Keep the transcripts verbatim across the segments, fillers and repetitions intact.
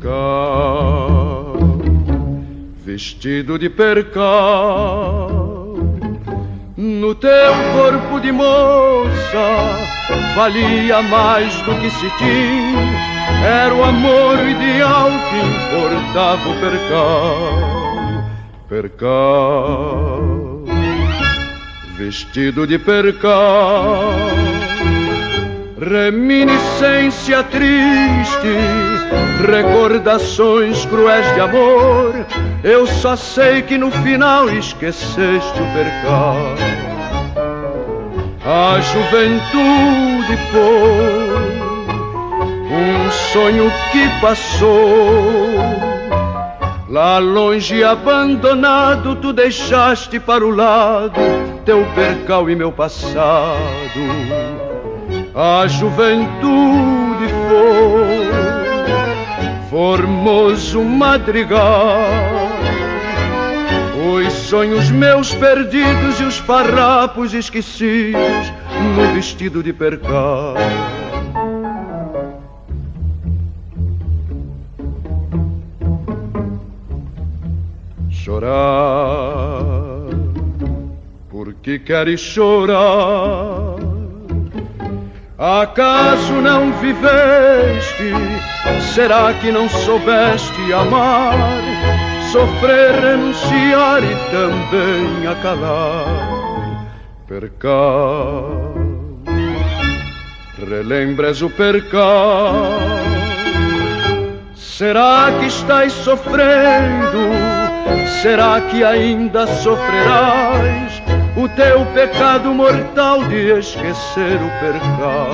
percal, vestido de percal, no teu corpo de moça valia mais do que se tinha. Era o amor ideal que importava o percal, percal, vestido de percal, reminiscência triste, recordações cruéis de amor. Eu só sei que no final esqueceste o percal. A juventude foi um sonho que passou, lá longe abandonado, tu deixaste para o lado teu percal e meu passado. A juventude foi formoso madrigal, os sonhos meus perdidos e os farrapos esquecidos no vestido de percal. Chorar, porque queres chorar? Acaso não viveste? Será que não soubeste amar? Sofrer, renunciar e também acalar. Percal, relembres o percal. Será que estás sofrendo? Será que ainda sofrerás o teu pecado mortal de esquecer o percal?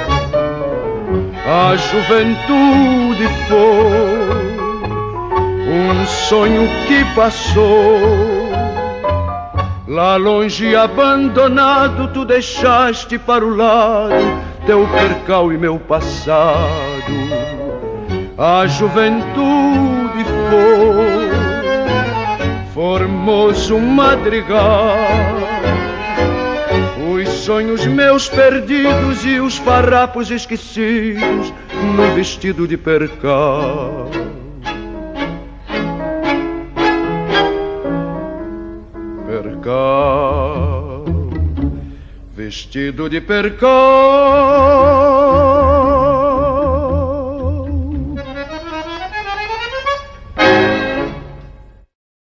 A juventude foi um sonho que passou, lá longe abandonado, tu deixaste para o lado teu percal e meu passado. A juventude foi formoso madrigal, os sonhos meus perdidos e os farrapos esquecidos no vestido de percal. Percal, vestido de percal.